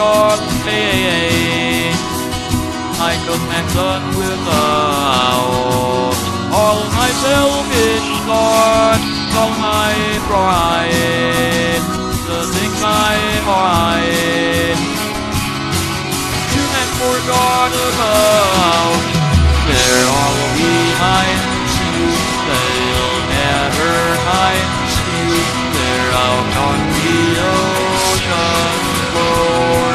forgot fate. I could done without all my selfish thoughts, all my pride, the things I hide. You had forgot about. They're all behind you. They'll never find you. They're out on the ocean floor.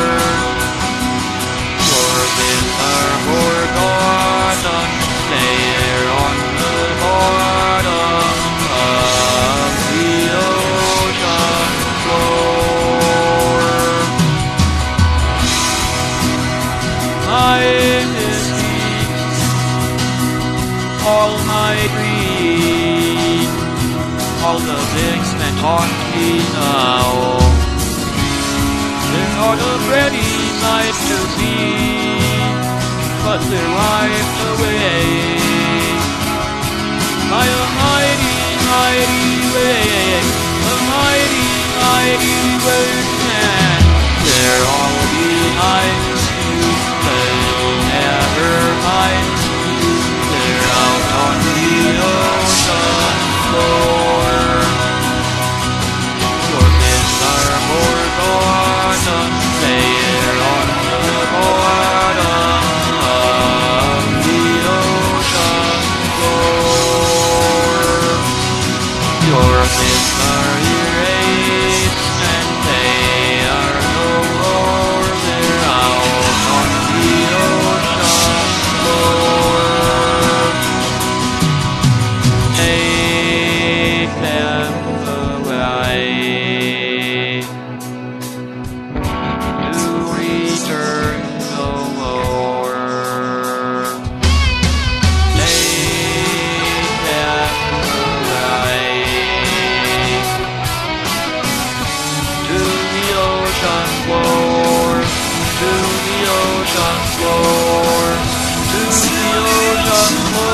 Your sins are forgotten. They're on the bottom of the ocean floor. All my dreams, all the things that haunt me now, they're not a pretty sight to see, but they're wiped away by a mighty, mighty wave, a mighty, mighty wave. And they're all behind you, they'll never find you. They're out on the ocean floor. Your sins are forgotten. They're on the bottom of the ocean floor. Your sins are erased and they are no more. They're out on the ocean floor. Take them away to return no more. Take them away to the ocean floor, to the ocean floor, to the ocean floor.